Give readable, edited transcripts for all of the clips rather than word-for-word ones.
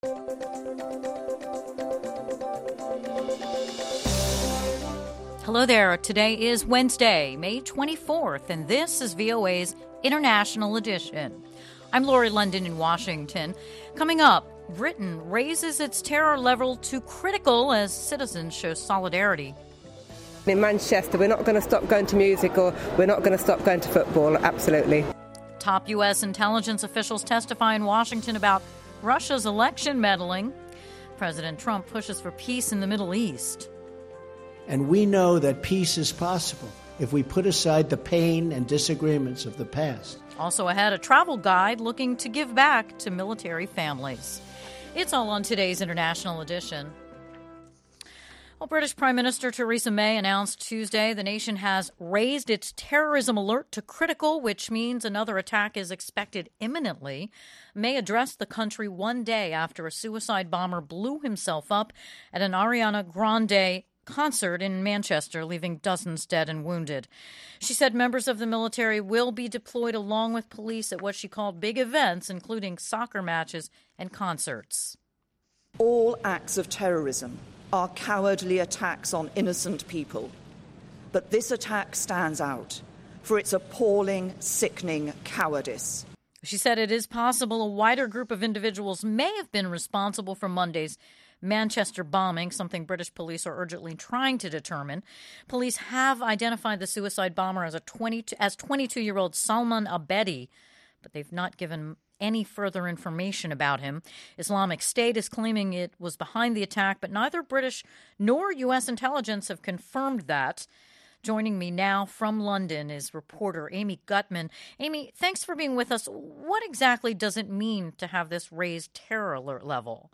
Hello there. Today is Wednesday, May 24th, and this is VOA's International Edition. I'm Lori London in Washington. Coming up, Britain raises its terror level to critical as citizens show solidarity. In Manchester, we're not going to stop going to music or we're not going to stop going to football, absolutely. Top U.S. intelligence officials testify in Washington about Russia's election meddling. President Trump pushes for peace in the Middle East. And we know that peace is possible if we put aside the pain and disagreements of the past. Also ahead, a travel guide looking to give back to military families. It's all on today's International Edition. Well, British Prime Minister Theresa May announced Tuesday the nation has raised its terrorism alert to critical, which means another attack is expected imminently. May addressed the country one day after a suicide bomber blew himself up at an Ariana Grande concert in Manchester, leaving dozens dead and wounded. She said members of the military will be deployed along with police at what she called big events, including soccer matches and concerts. All acts of terrorism are cowardly attacks on innocent people. But this attack stands out for its appalling, sickening cowardice. She said it is possible a wider group of individuals may have been responsible for Monday's Manchester bombing, something British police are urgently trying to determine. Police have identified the suicide bomber as 22-year-old Salman Abedi, but they've not given any further information about him. Islamic State is claiming it was behind the attack, but neither British nor U.S. intelligence have confirmed that. Joining me now from London is reporter Amy Gutman. Amy, thanks for being with us. What exactly does it mean to have this raised terror alert level?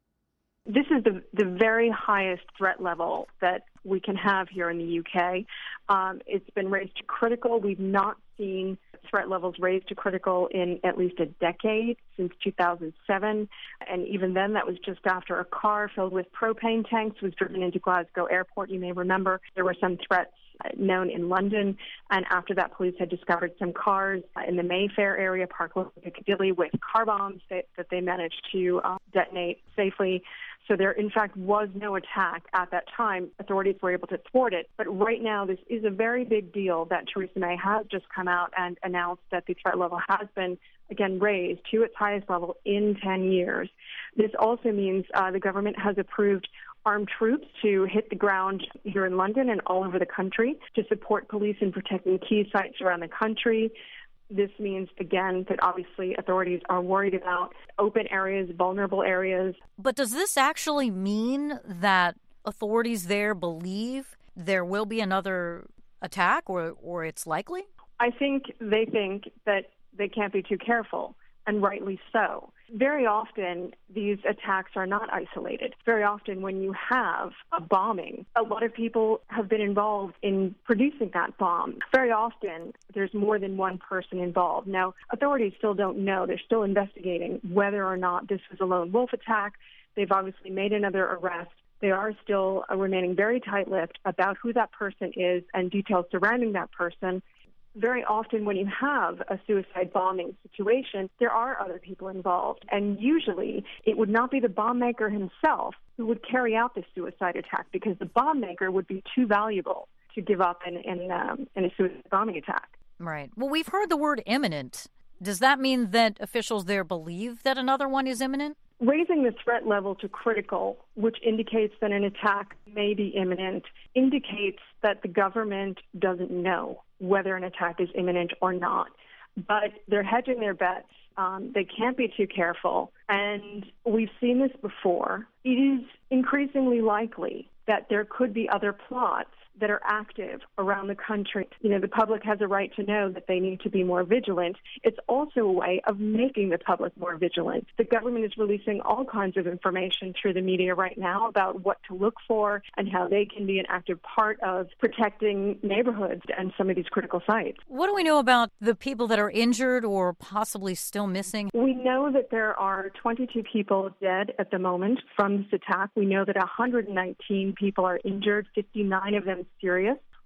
This is the very highest threat level that we can have here in the UK. It's been raised to critical. We've not seen threat levels raised to critical in at least a decade, since 2007. And even then, that was just after a car filled with propane tanks was driven into Glasgow Airport. You may remember there were some threats known in London. And after that, police had discovered some cars in the Mayfair area, Park Lane, Piccadilly, with car bombs that they managed to detonate safely. So there, in fact, was no attack at that time. Authorities were able to thwart it. But right now, this is a very big deal that Theresa May has just come out and announced that the threat level has been, again, raised to its highest level in 10 years. This also means the government has approved armed troops to hit the ground here in London and all over the country to support police in protecting key sites around the country. This means, again, that obviously authorities are worried about open areas, vulnerable areas. But does this actually mean that authorities there believe there will be another attack or it's likely? I think they think that they can't be too careful, and rightly so. Very often, these attacks are not isolated. Very often, when you have a bombing, a lot of people have been involved in producing that bomb. Very often, there's more than one person involved. Now, authorities still don't know. They're still investigating whether or not this was a lone wolf attack. They've obviously made another arrest. They are still remaining very tight-lipped about who that person is and details surrounding that person. Very often when you have a suicide bombing situation, there are other people involved. And usually it would not be the bomb maker himself who would carry out the suicide attack, because the bomb maker would be too valuable to give up in a suicide bombing attack. Right. Well, we've heard the word imminent. Does that mean that officials there believe that another one is imminent? Raising the threat level to critical, which indicates that an attack may be imminent, indicates that the government doesn't know whether an attack is imminent or not. But they're hedging their bets. They can't be too careful. And we've seen this before. It is increasingly likely that there could be other plots that are active around the country. You know, the public has a right to know that they need to be more vigilant. It's also a way of making the public more vigilant. The government is releasing all kinds of information through the media right now about what to look for and how they can be an active part of protecting neighborhoods and some of these critical sites. What do we know about the people that are injured or possibly still missing? We know that there are 22 people dead at the moment from this attack. We know that 119 people are injured, 59 of them serious.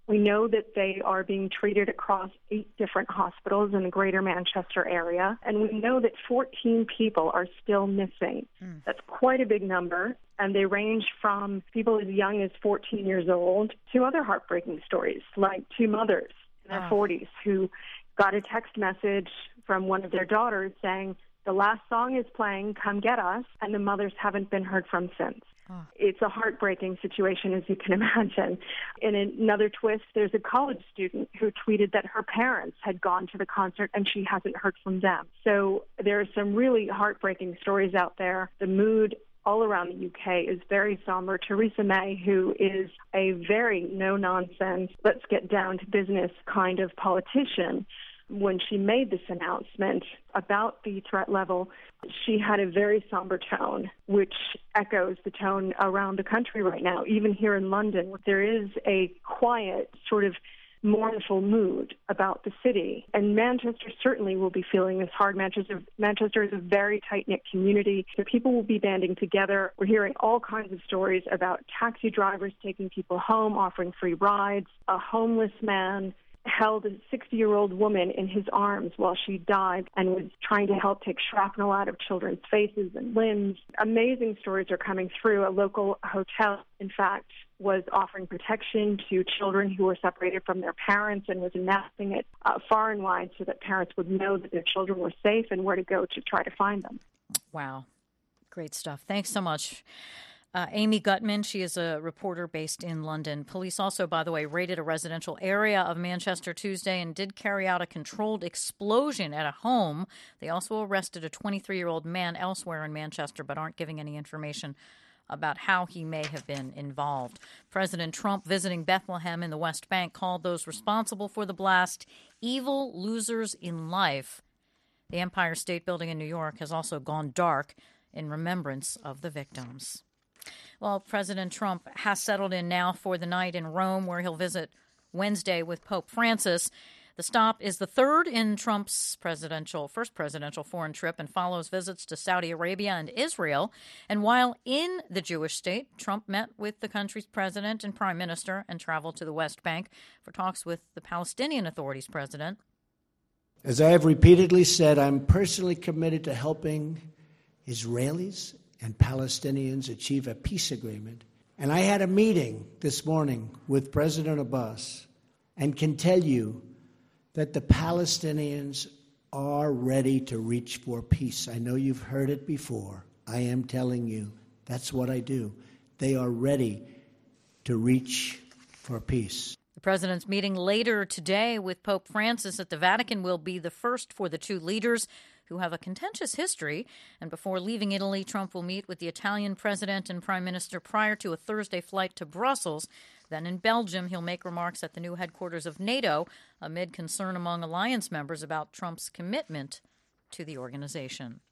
We know that they are being treated across 8 different hospitals in the greater Manchester area, and we know that 14 people are still missing. That's quite a big number, and they range from people as young as 14 years old to other heartbreaking stories, like 2 mothers in their 40s who got a text message from one of their daughters saying, "The last song is playing, come get us," and the mothers haven't been heard from since. It's a heartbreaking situation, as you can imagine. In another twist, there's a college student who tweeted that her parents had gone to the concert and she hasn't heard from them. So there are some really heartbreaking stories out there. The mood all around the UK is very somber. Theresa May, who is a very no-nonsense, let's get down to business kind of politician, when she made this announcement about the threat level, she had a very somber tone, which echoes the tone around the country right now. Even here in London, there is a quiet, sort of mournful mood about the city. And Manchester certainly will be feeling this hard. Manchester is a very tight-knit community, so people will be banding together. We're hearing all kinds of stories about taxi drivers taking people home, offering free rides, a homeless man held a 60-year-old woman in his arms while she died and was trying to help take shrapnel out of children's faces and limbs. Amazing stories are coming through. A local hotel, in fact, was offering protection to children who were separated from their parents and was announcing it far and wide so that parents would know that their children were safe and where to go to try to find them. Wow. Great stuff. Thanks so much. Amy Gutman, she is a reporter based in London. Police also, by the way, raided a residential area of Manchester Tuesday and did carry out a controlled explosion at a home. They also arrested a 23-year-old man elsewhere in Manchester, but aren't giving any information about how he may have been involved. President Trump, visiting Bethlehem in the West Bank, called those responsible for the blast evil losers in life. The Empire State Building in New York has also gone dark in remembrance of the victims. Well, President Trump has settled in now for the night in Rome, where he'll visit Wednesday with Pope Francis. The stop is the third in Trump's first presidential foreign trip and follows visits to Saudi Arabia and Israel. And while in the Jewish state, Trump met with the country's president and prime minister and traveled to the West Bank for talks with the Palestinian Authority's president. As I have repeatedly said, I'm personally committed to helping Israelis and Palestinians achieve a peace agreement. And I had a meeting this morning with President Abbas and can tell you that the Palestinians are ready to reach for peace. I know you've heard it before. I am telling you, that's what I do. They are ready to reach for peace. The president's meeting later today with Pope Francis at the Vatican will be the first for the two leaders, who have a contentious history. And before leaving Italy, Trump will meet with the Italian president and prime minister prior to a Thursday flight to Brussels. Then in Belgium, he'll make remarks at the new headquarters of NATO amid concern among alliance members about Trump's commitment to the organization.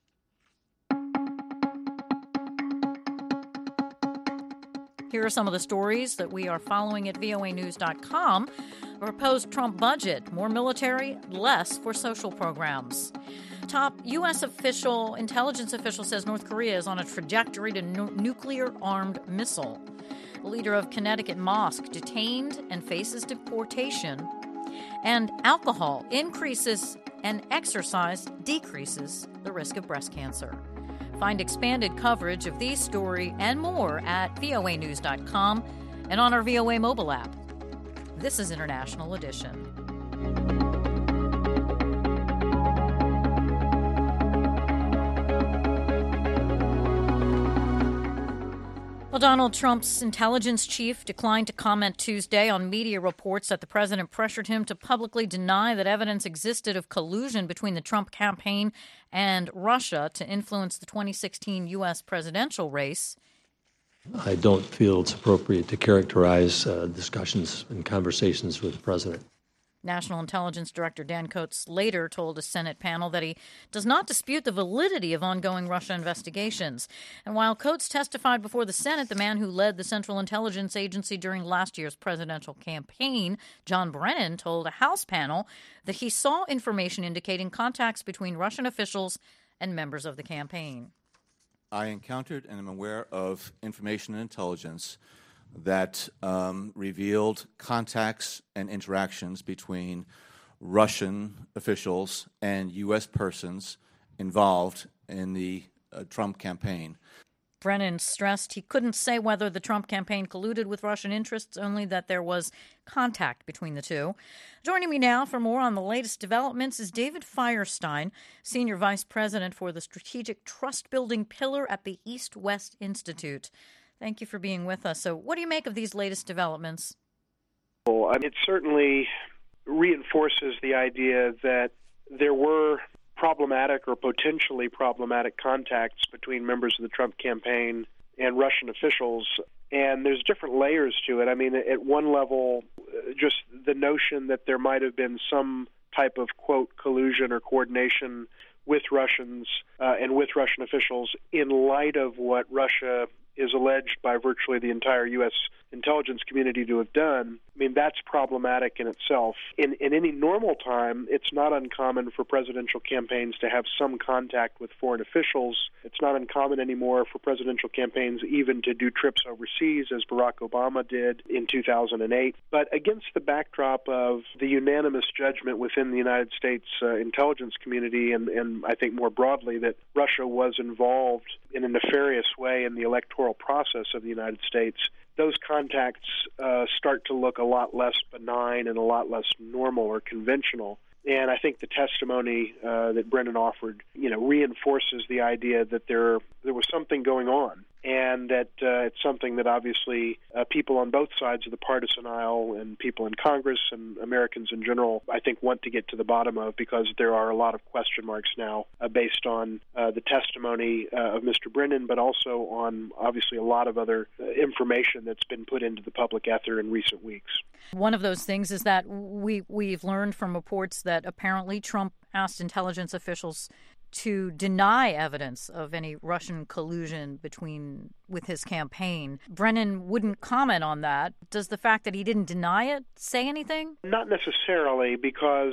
Here are some of the stories that we are following at voanews.com. A proposed Trump budget, more military, less for social programs. Top U.S. intelligence official says North Korea is on a trajectory to nuclear-armed missile. The leader of Connecticut Mosque detained and faces deportation. And alcohol increases and exercise decreases the risk of breast cancer. Find expanded coverage of these stories and more at voanews.com and on our VOA mobile app. This is International Edition. Well, Donald Trump's intelligence chief declined to comment Tuesday on media reports that the president pressured him to publicly deny that evidence existed of collusion between the Trump campaign and Russia to influence the 2016 U.S. presidential race. I don't feel it's appropriate to characterize discussions and conversations with the president. National Intelligence Director Dan Coats later told a Senate panel that he does not dispute the validity of ongoing Russia investigations. And while Coats testified before the Senate, the man who led the Central Intelligence Agency during last year's presidential campaign, John Brennan, told a House panel that he saw information indicating contacts between Russian officials and members of the campaign. I encountered and am aware of information and intelligence that revealed contacts and interactions between Russian officials and U.S. persons involved in the Trump campaign. Brennan stressed he couldn't say whether the Trump campaign colluded with Russian interests, only that there was contact between the two. Joining me now for more on the latest developments is David Firestein, Senior Vice President for the Strategic Trust Building Pillar at the East-West Institute. Thank you for being with us. So what do you make of these latest developments? Well, it certainly reinforces the idea that there were problematic or potentially problematic contacts between members of the Trump campaign and Russian officials. And there's different layers to it. I mean, at one level, just the notion that there might have been some type of, quote, collusion or coordination with Russians and with Russian officials in light of what Russia is alleged by virtually the entire U.S. intelligence community to have done. I mean, that's problematic in itself. In any normal time, it's not uncommon for presidential campaigns to have some contact with foreign officials. It's not uncommon anymore for presidential campaigns even to do trips overseas, as Barack Obama did in 2008. But against the backdrop of the unanimous judgment within the United States intelligence community, and I think more broadly that Russia was involved in a nefarious way in the electoral process of the United States, those contacts start to look a lot less benign and a lot less normal or conventional. And I think the testimony that Brennan offered, reinforces the idea that there was something going on, and that it's something that obviously people on both sides of the partisan aisle and people in Congress and Americans in general, I think, want to get to the bottom of, because there are a lot of question marks now based on the testimony of Mr. Brennan, but also on obviously a lot of other information that's been put into the public ether in recent weeks. One of those things is that we've learned from reports that apparently Trump asked intelligence officials to deny evidence of any Russian collusion with his campaign. Brennan wouldn't comment on that. Does the fact that he didn't deny it say anything? Not necessarily, because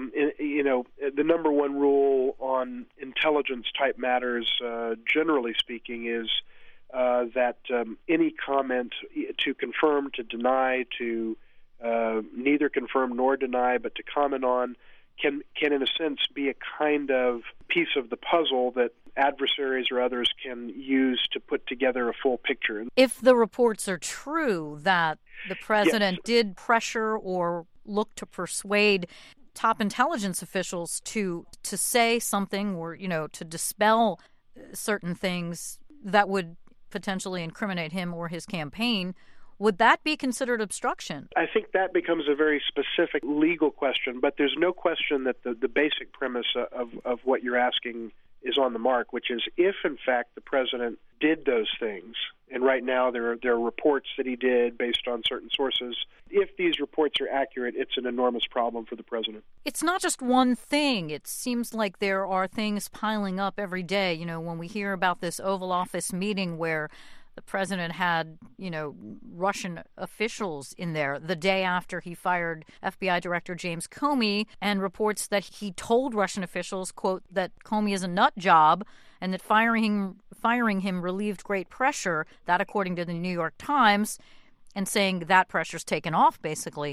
the number one rule on intelligence-type matters, generally speaking, is that any comment to confirm, to deny, to neither confirm nor deny, but to comment on, can in a sense be a kind of piece of the puzzle that adversaries or others can use to put together a full picture. If the reports are true that the president did pressure or look to persuade top intelligence officials to say something or, to dispel certain things that would potentially incriminate him or his campaign, would that be considered obstruction? I think that becomes a very specific legal question, but there's no question that the basic premise of what you're asking is on the mark, which is if, in fact, the president did those things, and right now there are reports that he did based on certain sources, if these reports are accurate, it's an enormous problem for the president. It's not just one thing. It seems like there are things piling up every day. When we hear about this Oval Office meeting where the president had, Russian officials in there the day after he fired FBI Director James Comey, and reports that he told Russian officials, quote, that Comey is a nut job and that firing him relieved great pressure, that according to the New York Times, and saying that pressure's taken off, basically.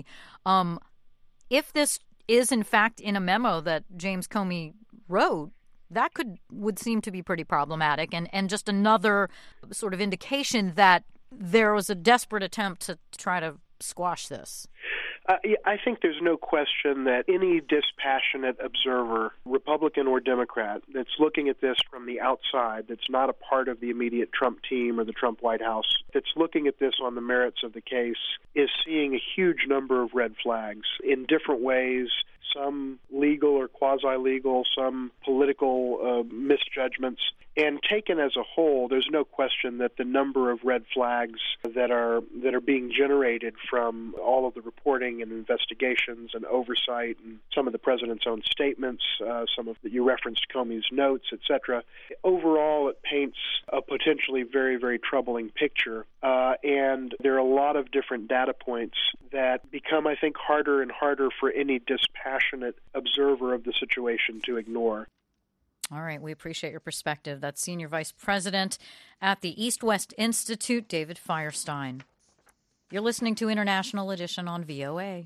If this is, in fact, in a memo that James Comey wrote, that would seem to be pretty problematic and just another sort of indication that there was a desperate attempt to try to squash this. I think there's no question that any dispassionate observer, Republican or Democrat, that's looking at this from the outside, that's not a part of the immediate Trump team or the Trump White House, that's looking at this on the merits of the case, is seeing a huge number of red flags in different ways, some legal or quasi-legal, some political misjudgments. And taken as a whole, there's no question that the number of red flags that are being generated from all of the reporting and investigations and oversight and some of the president's own statements, some of that you referenced Comey's notes, etc. Overall, it paints a potentially very, very troubling picture. And there are a lot of different data points that become, I think, harder and harder for any dispassionate observer of the situation to ignore. All right. We appreciate your perspective. That's Senior Vice President at the East-West Institute, David Firestein. You're listening to International Edition on VOA.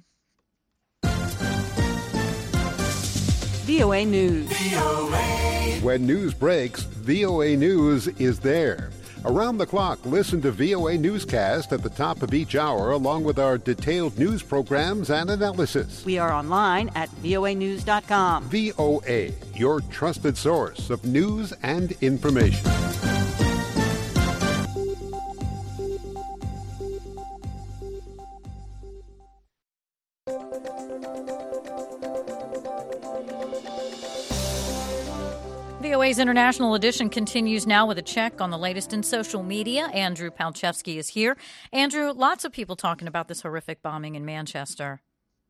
VOA News. When news breaks, VOA News is there. Around the clock, listen to VOA Newscast at the top of each hour, along with our detailed news programs and analysis. We are online at voanews.com. VOA, your trusted source of news and information. VOA's International Edition continues now with a check on the latest in social media. Andrew Palchevsky is here. Andrew, lots of people talking about this horrific bombing in Manchester.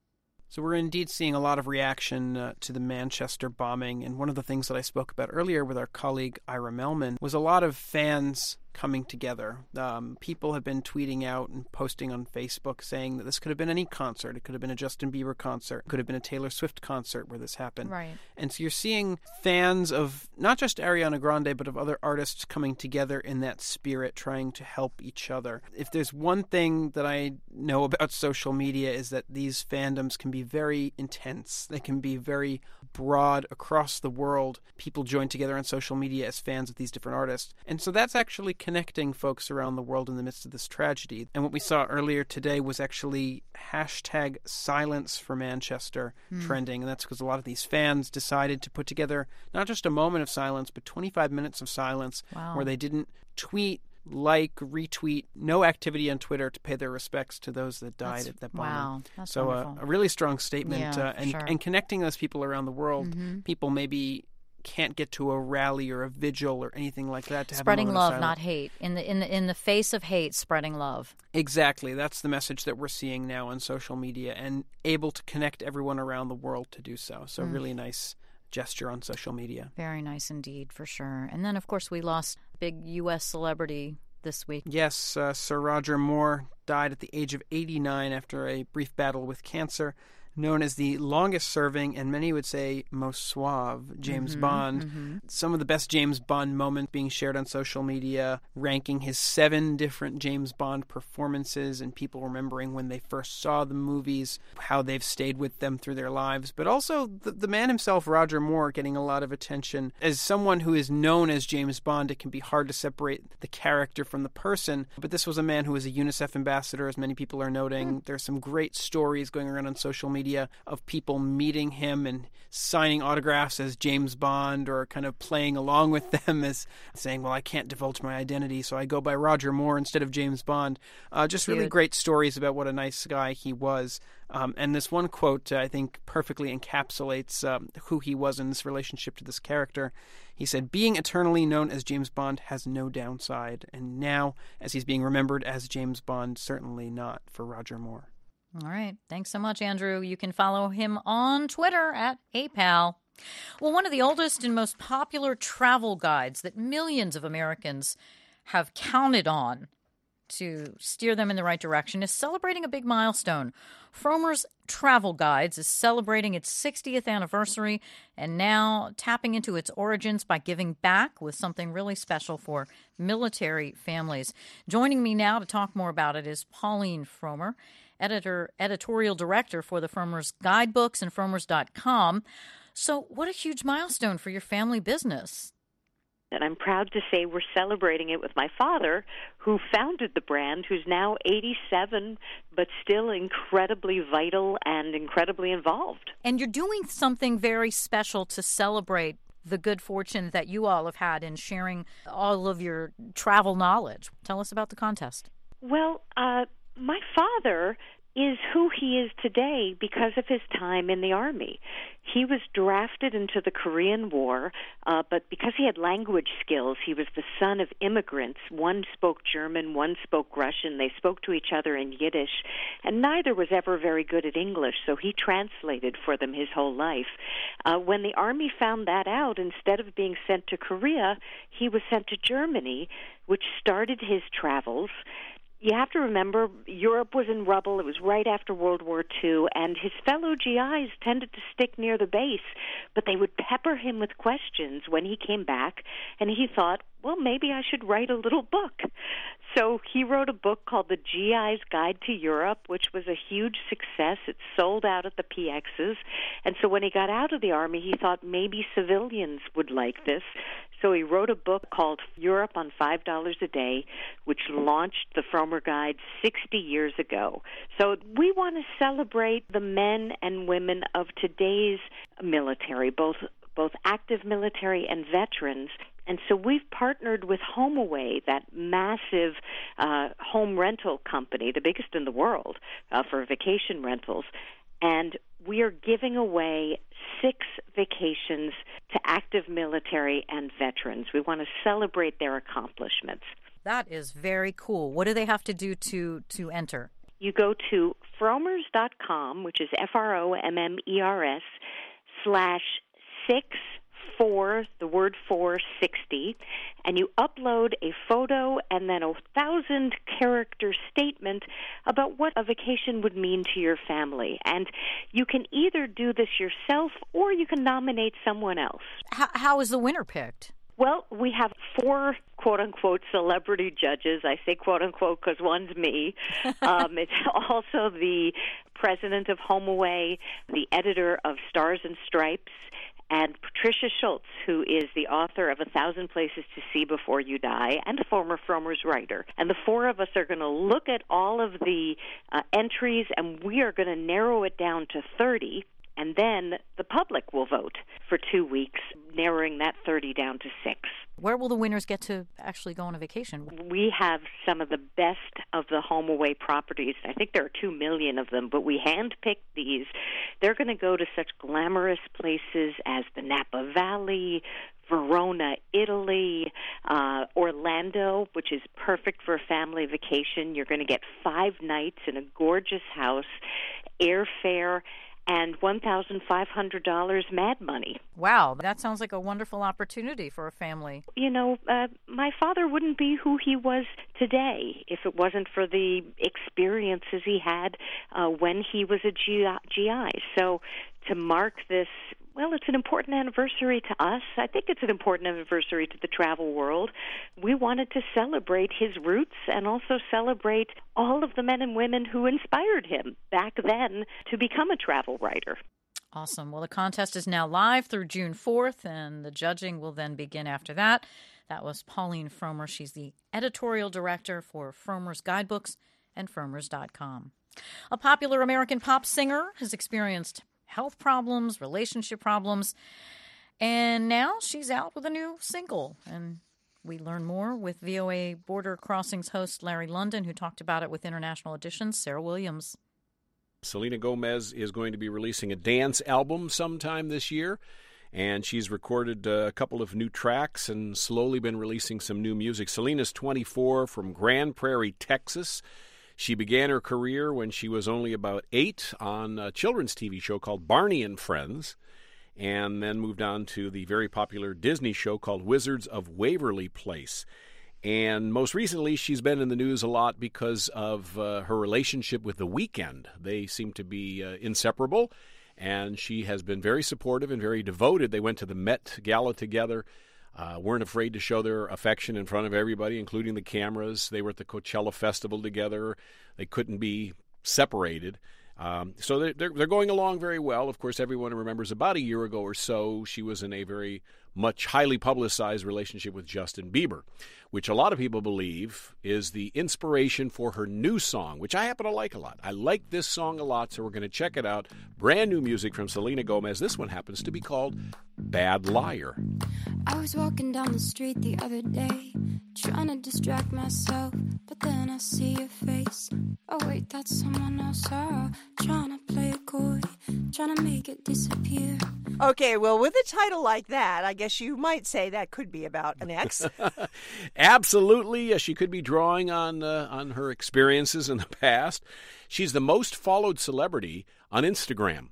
So we're indeed seeing a lot of reaction to the Manchester bombing. And one of the things that I spoke about earlier with our colleague Ira Melman was a lot of fans coming together. People have been tweeting out and posting on Facebook saying that this could have been any concert. It could have been a Justin Bieber concert. It could have been a Taylor Swift concert where this happened. Right. And so you're seeing fans of not just Ariana Grande, but of other artists coming together in that spirit, trying to help each other. If there's one thing that I know about social media is that these fandoms can be very intense. They can be very broad across the world. People join together on social media as fans of these different artists. And so that's actually connecting folks around the world in the midst of this tragedy. And what we saw earlier today was actually hashtag Silence for Manchester trending. And that's because a lot of these fans decided to put together not just a moment of silence, but 25 minutes of silence where they didn't tweet, like, retweet, no activity on Twitter to pay their respects to those that died at that bombing. Wow, that's so wonderful. A really strong statement, Yeah, and connecting those people around the world. People maybe can't get to a rally or a vigil or anything like that to Spreading have a moment love, of not hate. In the face of hate, spreading love. Exactly. That's the message that we're seeing now on social media, and able to connect everyone around the world to do so. So really nice gesture on social media. Very nice indeed, for sure. And then, of course, we lost a big U.S. celebrity this week. Yes, Sir Roger Moore died at the age of 89 after a brief battle with cancer. Known as the longest-serving, and many would say most suave, James Bond. Some of the best James Bond moments being shared on social media, ranking his 7 different James Bond performances, and people remembering when they first saw the movies, how they've stayed with them through their lives. But also the man himself, Roger Moore, getting a lot of attention. As someone who is known as James Bond, it can be hard to separate the character from the person. But this was a man who was a UNICEF ambassador, as many people are noting. There's some great stories going around on social media of people meeting him and signing autographs as James Bond, or kind of playing along with them as saying, well, I can't divulge my identity, so I go by Roger Moore instead of James Bond. Just really great stories about what a nice guy he was. And this one quote, I think, perfectly encapsulates who he was in this relationship to this character. He said, "Being eternally known as James Bond has no downside. And now, as he's being remembered as James Bond, certainly not for Roger Moore." All right. Thanks so much, Andrew. You can follow him on Twitter at HeyPal. Well, one of the oldest and most popular travel guides that millions of Americans have counted on to steer them in the right direction is celebrating a big milestone. Frommer's Travel Guides is celebrating its 60th anniversary and now tapping into its origins by giving back with something really special for military families. Joining me now to talk more about it is Pauline Frommer, editorial director for the Frommer's Guidebooks and Frommers.com. So what a huge milestone for your family business. And I'm proud to say we're celebrating it with my father, who founded the brand, who's now 87, but still incredibly vital and incredibly involved. And you're doing something very special to celebrate the good fortune that you all have had in sharing all of your travel knowledge. Tell us about the contest. Well, my father is who he is today because of his time in the Army. He was drafted into the Korean War, but because he had language skills, he was the son of immigrants. One spoke German, one spoke Russian. They spoke to each other in Yiddish, and neither was ever very good at English, so he translated for them his whole life. When the Army found that out, instead of being sent to Korea, he was sent to Germany, which started his travels. You have to remember, Europe was in rubble. It was right after World War II, and his fellow GIs tended to stick near the base, but they would pepper him with questions when he came back, and he thought, well, maybe I should write a little book. So he wrote a book called The GI's Guide to Europe, which was a huge success. It sold out at the PXs. And so when he got out of the Army, he thought maybe civilians would like this. So he wrote a book called Europe on $5 a Day, which launched the Frommer Guide 60 years ago. So we want to celebrate the men and women of today's military, both active military and veterans. And so we've partnered with HomeAway, that massive home rental company, the biggest in the world for vacation rentals. And we are giving away 6 vacations to active military and veterans. We want to celebrate their accomplishments. That is very cool. What do they have to do to enter? You go to frommers.com, which is FROMMERS/6/4, the word 460, and you upload a photo and then a 1,000-character statement about what a vacation would mean to your family. And you can either do this yourself or you can nominate someone else. How is the winner picked? Well, we have 4 quote-unquote celebrity judges. I say quote-unquote because one's me. It's also the president of HomeAway, the editor of Stars and Stripes, and Patricia Schultz, who is the author of 1,000 Places to See Before You Die, and a former Frommer's writer. And the 4 of us are going to look at all of the entries, and we are going to narrow it down to 30, and then the public will vote for 2 weeks, narrowing that 30 down to 6. Where will the winners get to actually go on a vacation? We have some of the best of the HomeAway properties. I think there are 2 million of them, but we handpicked these. They're going to go to such glamorous places as the Napa Valley, Verona, Italy, Orlando, which is perfect for a family vacation. You're going to get 5 nights in a gorgeous house, airfare, and $1,500 mad money. Wow, that sounds like a wonderful opportunity for a family. You know, my father wouldn't be who he was today if it wasn't for the experiences he had when he was a GI. So to mark this, well, it's an important anniversary to us. I think it's an important anniversary to the travel world. We wanted to celebrate his roots and also celebrate all of the men and women who inspired him back then to become a travel writer. Awesome. Well, the contest is now live through June 4th, and the judging will then begin after that. That was Pauline Frommer. She's the editorial director for Frommer's Guidebooks and Frommers.com. A popular American pop singer has experienced health problems, relationship problems, and now she's out with a new single. And we learn more with VOA Border Crossings host Larry London, who talked about it with International Edition's Sarah Williams. Selena Gomez is going to be releasing a dance album sometime this year, and she's recorded a couple of new tracks and slowly been releasing some new music. Selena's 24, from Grand Prairie, Texas. She began her career when she was only about 8 on a children's TV show called Barney and Friends, and then moved on to the very popular Disney show called Wizards of Waverly Place. And most recently, she's been in the news a lot because of her relationship with The Weeknd. They seem to be inseparable, and she has been very supportive and very devoted. They went to the Met Gala together. Weren't afraid to show their affection in front of everybody, including the cameras. They were at the Coachella Festival together. They couldn't be separated. So they're going along very well. Of course, everyone remembers about a year ago or so, she was in a very much highly publicized relationship with Justin Bieber, which a lot of people believe is the inspiration for her new song, which I happen to like a lot. I like this song a lot, so we're going to check it out. Brand new music from Selena Gomez. This one happens to be called Bad Liar. I was walking down the street the other day, trying to distract myself, but then I see your face. Oh wait, that's someone else. Trying to play it coy, trying to make it disappear. Okay, well, with a title like that, I guess you might say that could be about an ex. Absolutely. She could be drawing on her experiences in the past. She's the most followed celebrity on Instagram.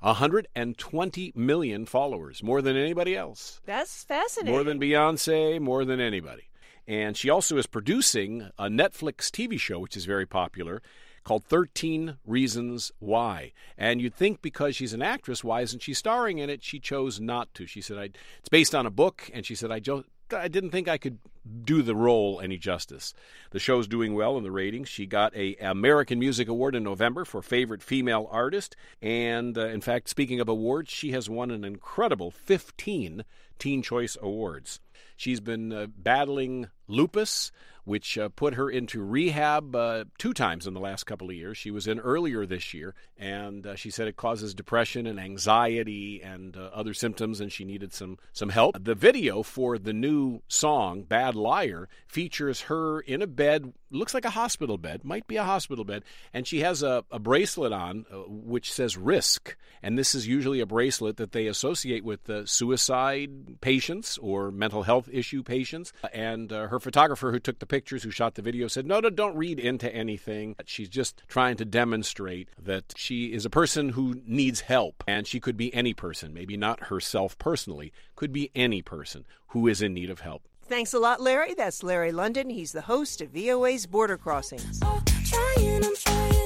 120 million followers, more than anybody else. That's fascinating. More than Beyonce, more than anybody. And she also is producing a Netflix TV show, which is very popular, called 13 Reasons Why. And you'd think because she's an actress, why isn't she starring in it? She chose not to. She said, it's based on a book, and she said, I I didn't think I could do the role any justice. The show's doing well in the ratings. She got a American Music Award in November for Favorite Female Artist. And, in fact, speaking of awards, she has won an incredible 15 Teen Choice Awards. She's been battling lupus, which put her into rehab 2 times in the last couple of years. She was in earlier this year, and she said it causes depression and anxiety and other symptoms, and she needed some help. The video for the new song, Bad Liar, features her in a bed, looks like a hospital bed, might be a hospital bed, and she has a bracelet on which says Risk, and this is usually a bracelet that they associate with suicide patients or mental health issue patients, and her photographer who took the pictures, who shot the video, said, no, don't read into anything. She's just trying to demonstrate that she is a person who needs help, and she could be any person, maybe not herself personally, could be any person who is in need of help. Thanks a lot, Larry. That's Larry London. He's the host of VOA's Border Crossings. I'm trying not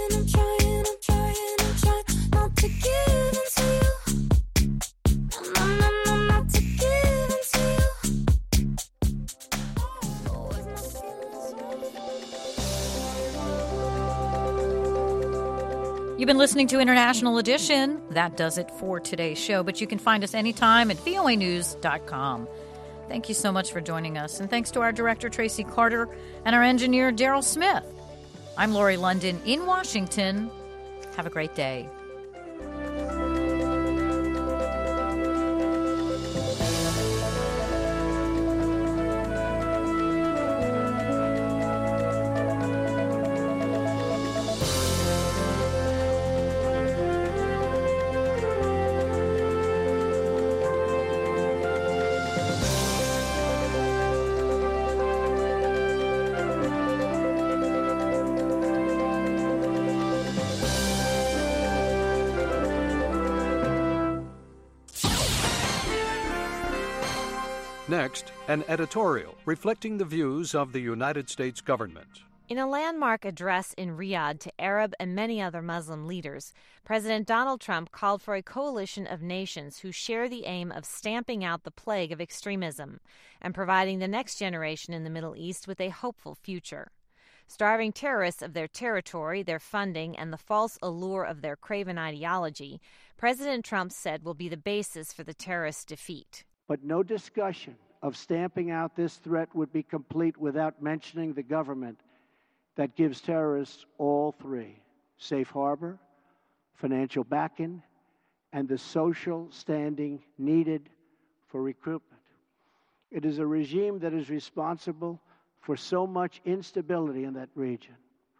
to give in to you. Not to give in to you. You've been listening to International Edition. That does it for today's show, but you can find us anytime at voanews.com. Thank you so much for joining us, and thanks to our director, Tracy Carter, and our engineer, Daryl Smith. I'm Lori London in Washington. Have a great day. Next, an editorial reflecting the views of the United States government. In a landmark address in Riyadh to Arab and many other Muslim leaders, President Donald Trump called for a coalition of nations who share the aim of stamping out the plague of extremism and providing the next generation in the Middle East with a hopeful future. Starving terrorists of their territory, their funding, and the false allure of their craven ideology, President Trump said will be the basis for the terrorist defeat. But no discussion of stamping out this threat would be complete without mentioning the government that gives terrorists all 3: safe harbor, financial backing, and the social standing needed for recruitment. It is a regime that is responsible for so much instability in that region.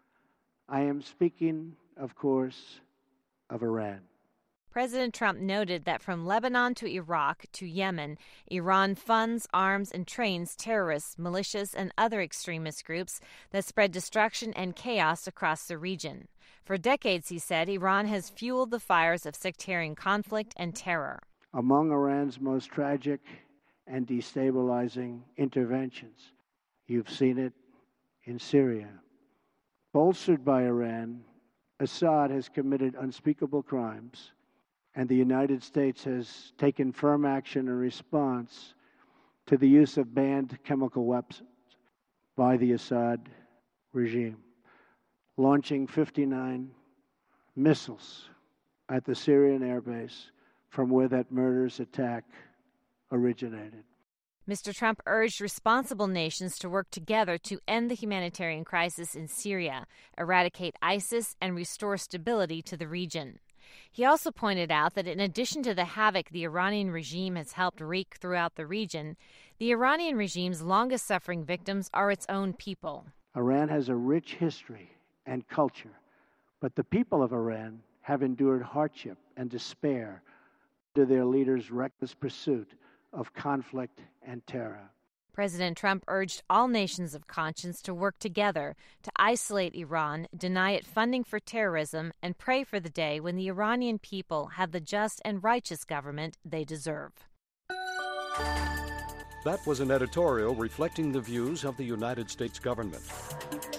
I am speaking, of course, of Iran. President Trump noted that from Lebanon to Iraq to Yemen, Iran funds, arms, and trains terrorists, militias, and other extremist groups that spread destruction and chaos across the region. For decades, he said, Iran has fueled the fires of sectarian conflict and terror. Among Iran's most tragic and destabilizing interventions, you've seen it in Syria. Bolstered by Iran, Assad has committed unspeakable crimes, and the United States has taken firm action in response to the use of banned chemical weapons by the Assad regime, launching 59 missiles at the Syrian airbase from where that murderous attack originated. Mr. Trump urged responsible nations to work together to end the humanitarian crisis in Syria, eradicate ISIS, and restore stability to the region. He also pointed out that in addition to the havoc the Iranian regime has helped wreak throughout the region, the Iranian regime's longest-suffering victims are its own people. Iran has a rich history and culture, but the people of Iran have endured hardship and despair to their leaders' reckless pursuit of conflict and terror. President Trump urged all nations of conscience to work together to isolate Iran, deny it funding for terrorism, and pray for the day when the Iranian people have the just and righteous government they deserve. That was an editorial reflecting the views of the United States government.